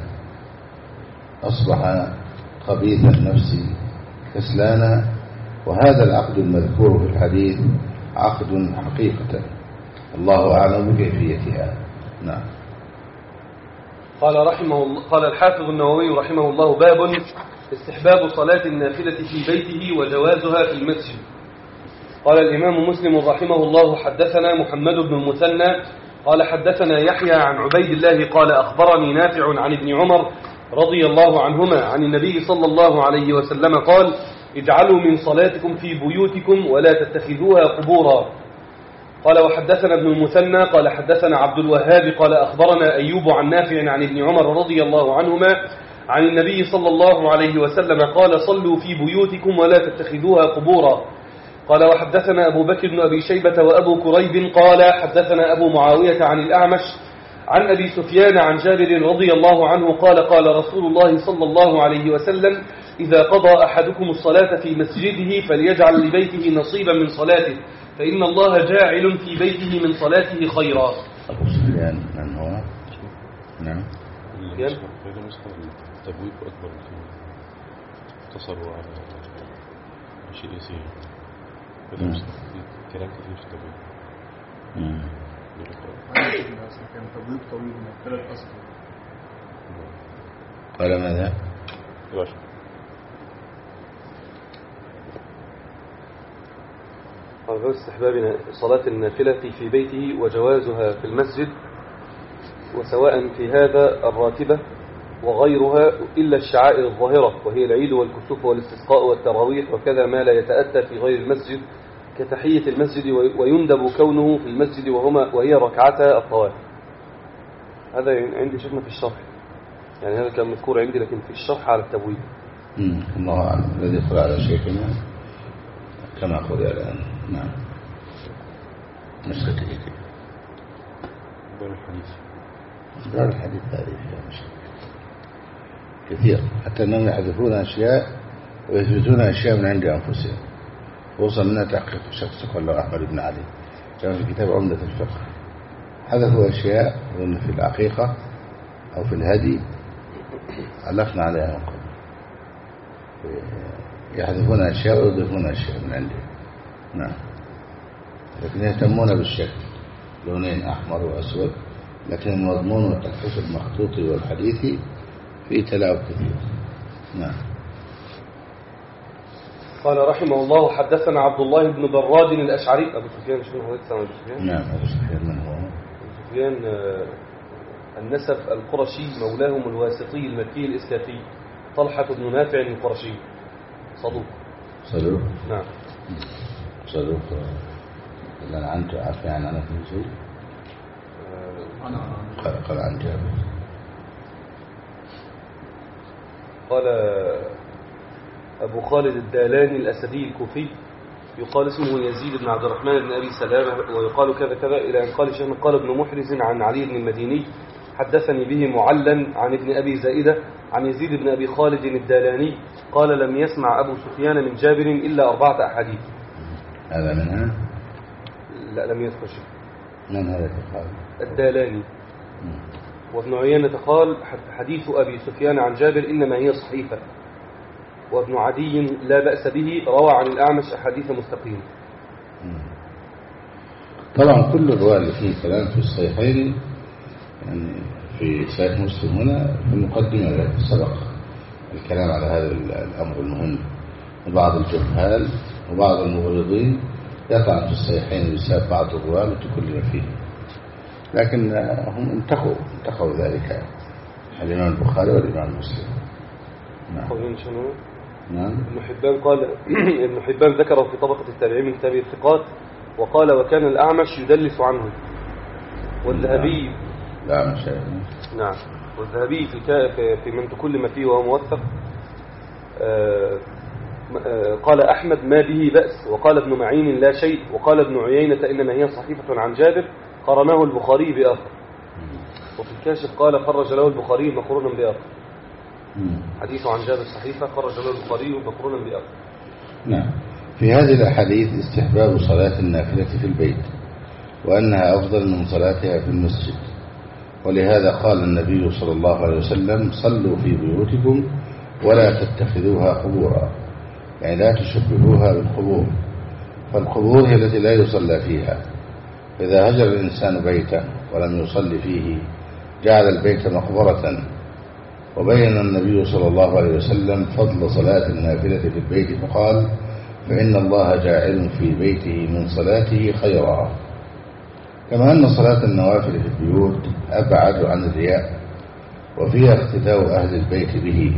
أصبح خبيث النفس كسلانا. وهذا العقد المذكور في الحديث عقد حقيقة، الله أعلم بكيفيتها. نعم. قال الحافظ النووي رحمه الله باب استحباب صلاة النافلة في بيته وجوازها في المسجد. قال الإمام مسلم رحمه الله حدثنا محمد بن المثنى قال حدثنا يحيى عن عبيد الله قال أخبرني نافع عن ابن عمر رضي الله عنهما عن النبي صلى الله عليه وسلم قال اجعلوا من صلاتكم في بيوتكم ولا تتخذوها قبورا. قال وحدثنا ابن المثنى قال حدثنا عبد الوهاب قال أخبرنا أيوب عن نافع عن ابن عمر رضي الله عنهما عن النبي صلى الله عليه وسلم قال صلوا في بيوتكم ولا تتخذوها قبورا. قال وحدثنا أبو بكر بن أبي شيبة وأبو كريب قال حدثنا أبو معاوية عن الأعمش عن أبي سفيان عن جابر رضي الله عنه قال قال رسول الله صلى الله عليه وسلم إذا قضى أحدكم الصلاة في مسجده فليجعل لبيته نصيبا من صلاته فإن الله جاعل في بيته من صلاته خيرا. أبو سفيان من هو؟ نعم. هذا مسحر التبويب أكبر من اقتصروا على شيء يسير. هذا مسحر كلام كثير في التبويب. كان تبويب طويل من الثلاث أصل. قال ماذا؟ قال استحباب صلاة النافلة في بيته وجوازها في المسجد وسواء في هذا الراتبة وغيرها إلا الشعائر الظاهرة وهي العيد والكسوف والاستسقاء والتراويح وكذا ما لا يتأتى في غير المسجد كتحية المسجد ويندب كونه في المسجد وهي ركعتا الطواف. هذا عندي شفنا في الشرح يعني هذا كان مذكور عندي لكن في الشرح على التبويب. الله أعلم الذي يدخل على شيخنا كما قل الآن. نعم نسخة كثير دار الحديث هذه فيها مشكلة كثير حتى أنهم يحذفون أشياء ويثبتون أشياء من عند أنفسهم خصوصا منها تحقيق شخص قال له أحمد بن علي كان في كتاب عمدة الفقه حذفوا أشياء في العقيقة أو في الهدي علقنا عليها من قبل يحذفون أشياء ويضيفون أشياء من عندهم. نعم لكن يهتمون بالشكل لونين أحمر وأسود لكن المضمون والتلخيص المخطوط والحديثي فيه تلاعب كثير. نعم. قال رحمه الله حدثنا عبد الله بن براد الأشعري. أبو سفيان شنو هو أبو سفيان؟ نعم أبو سفيان من هو؟ أبو سفيان النسب القرشي مولاهم الواسطي المكي الإسكافي طلحة بن نافع القرشي صدوق. نعم صدوق. إلا أنت عارف يعني أنا في شيء قال عن جابر قال أبو خالد الدالاني الأسدي الكوفي يقال اسمه يزيد بن عبد الرحمن بن أبي سلامة ويقال كذا كذا إلى أن قال شيخ قال ابن محرز عن علي بن المديني حدثني به معلا عن ابن أبي زائدة عن يزيد بن أبي خالد الدالاني قال لم يسمع أبو سفيان من جابر إلا 4 أحاديث. هذا منها؟ لا لم يذكر شيء. من هذا قال؟ الدالاني. وابن عيينة قال حديث أبي سفيان عن جابر إنما هي صحيفة. وابن عدي لا بأس به روى عن الأعمش أحاديث مستقيمة. طبعا كل الرواية اللي فيه كلام في الصحيحين يعني في صحيح مسلم هنا في المقدمة سبق الكلام على هذا الأمر المهم. وبعض الجهال وبعض المغرضين يطعن في الصحيحين بسبب بعض الرواية وتكلم فيه لكن هم انتخوا ذلك الإمام البخاري والإمام مسلم. نعم. ابن حبان قال ابن حبان ذكره في طبقة التابعين من كتاب الثقات وقال وكان الأعمش يدلس عنه والذهبي لا مش نعم والذهبي في من تكلم فيه وهو موثق قال أحمد ما به بأس وقال ابن معين لا شيء وقال ابن عيينة إنما هي صحيفة عن جابر قرناه البخاري بآخر وفي الكاشف قال خرج له البخاري مقرونا بآخر حديث عن جابر صحيفة خرج له البخاري مقرونا بآخر. نعم. في هذه الأحاديث استحباب صلاة النافلة في البيت وأنها أفضل من صلاتها في المسجد ولهذا قال النبي صلى الله عليه وسلم صلوا في بيوتكم ولا تتخذوها قبورا يعني لا تشبهوها بالقبور فالقبور هي التي لا يصلى فيها فإذا هجر الإنسان بيته ولم يصلي فيه جعل البيت مقبرة. وبين النبي صلى الله عليه وسلم فضل صلاة النافلة في البيت فقال فإن الله جاعل في بيته من صلاته خيرا كما أن صلاة النوافل في البيوت أبعد عن الرياء وفيها اقتداء أهل البيت به.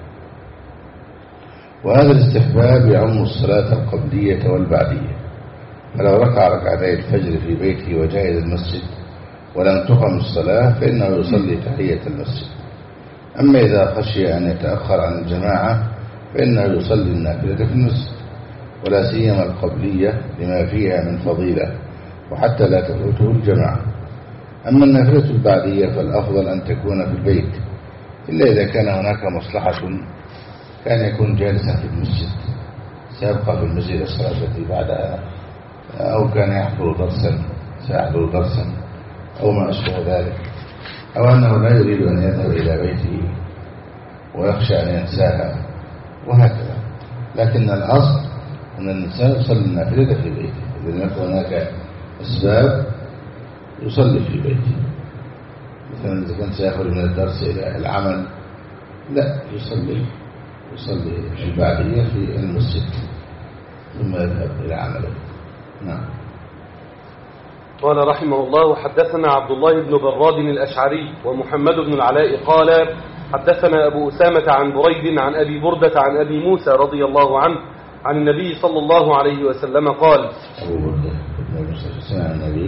وهذا الاستحباب يعم الصلاة القبلية والبعدية فلو ركع ركعتي الفجر في بيته وجاء إلى المسجد ولم تقم الصلاة فإنه يصلي تحية المسجد أما إذا خشي أن يتأخر عن الجماعة فإنه يصلي النافلة في المسجد، ولا سيما القبلية لما فيها من فضيلة وحتى لا تفوته الجماعة. أما النافلة البعدية فالأفضل أن تكون في البيت، إلا إذا كان هناك مصلحة كان يكون جالسا في المسجد سيبقى في المسجد الصلاة التي بعدها، أو كان يحضر درسا سيحضر درسا أو ما أشبه ذلك، أو أنه لا يريد أن يذهب إلى بيته ويخشى أن ينساها وهكذا. لكن الأصل أن الإنسان يصلي النافلة في بيته، إذا لم يكن هناك أسباب يصلي في بيته. مثلا إذا كان سيخرج من الدرس إلى العمل لا يصلي في البعدية في المسجد ثم يذهب إلى عمله. نعم. قال رحمه الله: حدثنا عبد الله بن براد الأشعري ومحمد بن العلاء قال حدثنا أبو أسامة عن بريد عن أبي بردة عن أبي موسى رضي الله عنه عن النبي صلى الله عليه وسلم قال. أبو بردة بن موسى عن النبي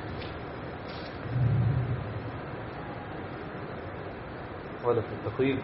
قال في التقريب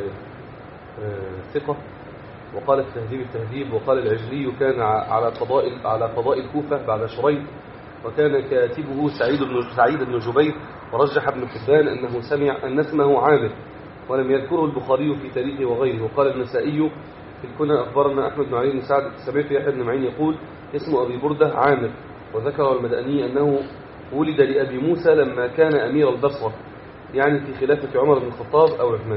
ثقة، وقال في تهذيب التهذيب، وقال العجلي كان على قضاء الكوفة بعد شريح، وكان كاتبه سعيد بن جبير، ورجح ابن حبان أنه سمع أن اسمه عامر، ولم يذكره البخاري في تاريخه وغيره. وقال النسائي في الكنى أخبرنا أحمد بن علي بن سعد سمعت يحيى بن معين يقول اسم أبي بردة عامر. وذكر المدني أنه ولد لأبي موسى لما كان أمير البصرة، يعني في خلافة عمر بن الخطاب أو عثمان.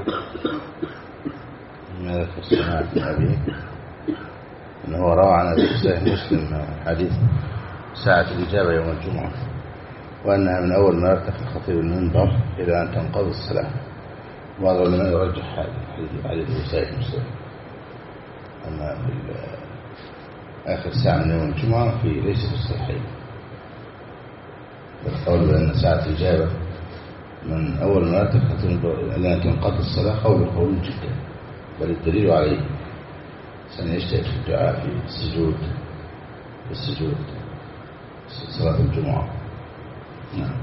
ماذا في السماع من أبيه؟ أنه روى عن أبي صحيح مسلم حديث ساعة الإجابة يوم الجمعة، وأنها من أول ما يرتفع الخطيب المنبر إلى أن تنقضي الصلاة. بعض العلماء يرجح هذا الحديث صحيح مسلم، أما في آخر ساعة من يوم الجمعة ليس في الصحيحين. فالقول بأن ساعة الإجابة من أول ما يرتفع الخطيب المنبر إلى أن تنقضي الصلاة قول جدا، بل الدليل عليه سنجتهد في الدعاء في السجود صلاة الجمعة. نعم.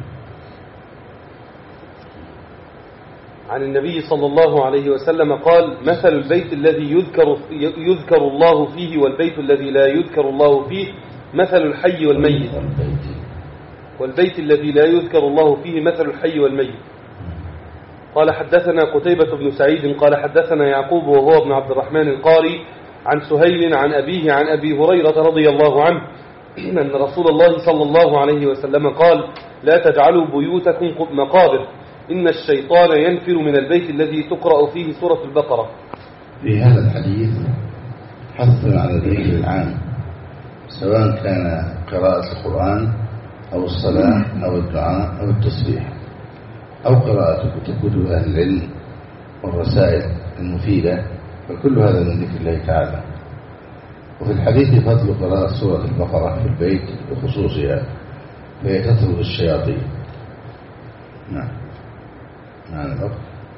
عن النبي صلى الله عليه وسلم قال: مثل البيت الذي يذكر الله فيه والبيت الذي لا يذكر الله فيه مثل الحي والميت. والبيت الذي لا يذكر الله فيه مثل الحي والميت. قال حدثنا قتيبة بن سعيد قال حدثنا يعقوب وهو ابن عبد الرحمن القاري عن سهيل عن أبيه عن أبي هريرة رضي الله عنه أن رسول الله صلى الله عليه وسلم قال: لا تجعلوا بيوتكم مقابر، إن الشيطان ينفر من البيت الذي تقرأ فيه سورة البقرة. في هذا الحديث حث على الذكر العام، سواء كان قراءة القرآن أو الصلاة أو الدعاء أو التسبيح أو قراءة كتب أهل العلم والرسائل المفيدة، فكل هذا من ذكر الله تعالى. وفي الحديث فضل قراءة سورة البقرة في البيت بخصوصها، فهي تطرد الشياطين. نعم. معنى الوقت.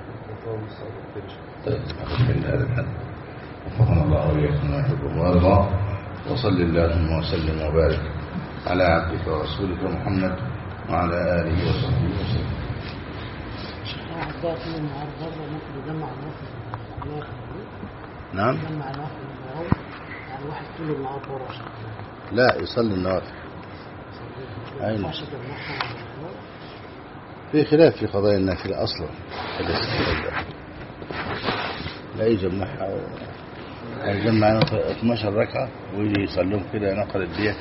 طيب أخذ هذا الحد. وفقنا الله وإياكم ويحبكم ويرضى. وصل اللهم وسلم وبارك على عبدك ورسولك محمد وعلى آله وصحبه وسلم. نعم. لا يصلي النوافل. أين؟ في خلاف في قضايا النافلة أصلا، لا يجمعها يجمع 12 ركعة ويجي يصلون كده نقل الدية.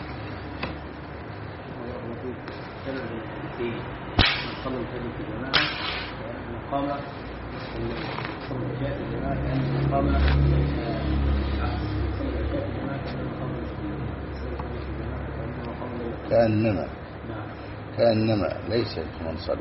كأنما ليس كمن صلى.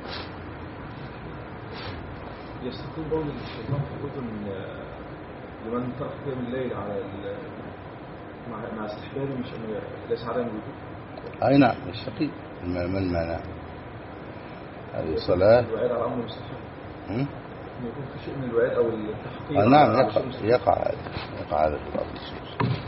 يستقيم قول الشيطان في أذن لمن ترك قيام الليل على مع استحبابه مش ليس على الوجوب. أي نعم يستقيم. ما المعنى؟ هذه صلاة. الوعيد على أمر مستحب. يكون في شيء من الوعيد أو التحقيق. نعم يقع هذا في بعض النصوص.